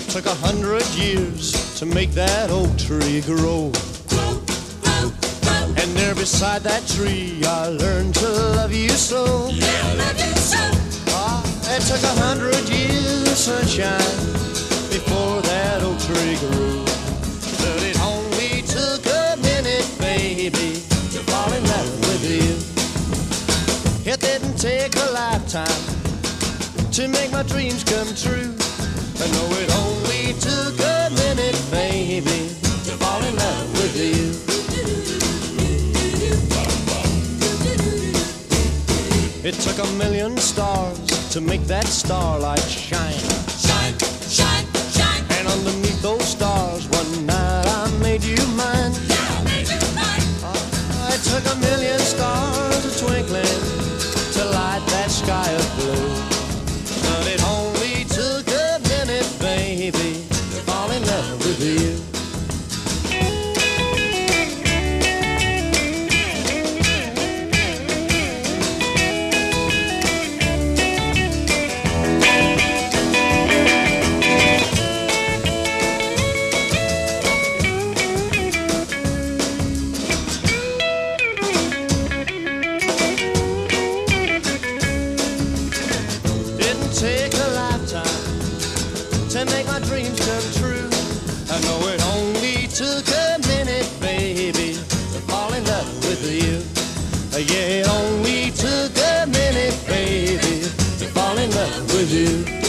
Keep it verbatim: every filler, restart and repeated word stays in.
took a hundred years to make that oak tree grow. Grow, grow, grow. And there beside that tree I learned to love you so. Yeah, I love you so. Ah, it took a hundred years, sunshine, before that oak tree grew. But it only took a minute, baby, to fall in love with you. It didn't take a lifetime to make my dreams come true. I know it only took a minute, baby, to fall in love with you. It took a million stars to make that starlight shine. Shine, shine, shine. And underneath those stars, one night I made you mine. Yeah, I made you mine. Oh, it took a million stars a twinkling to light that sky of blue. But it only took a minute, baby, to fall in love with you. Take a lifetime to make my dreams come true. I know it only took a minute, baby, to fall in love with you. Yeah, it only took a minute, baby, to fall in love with you.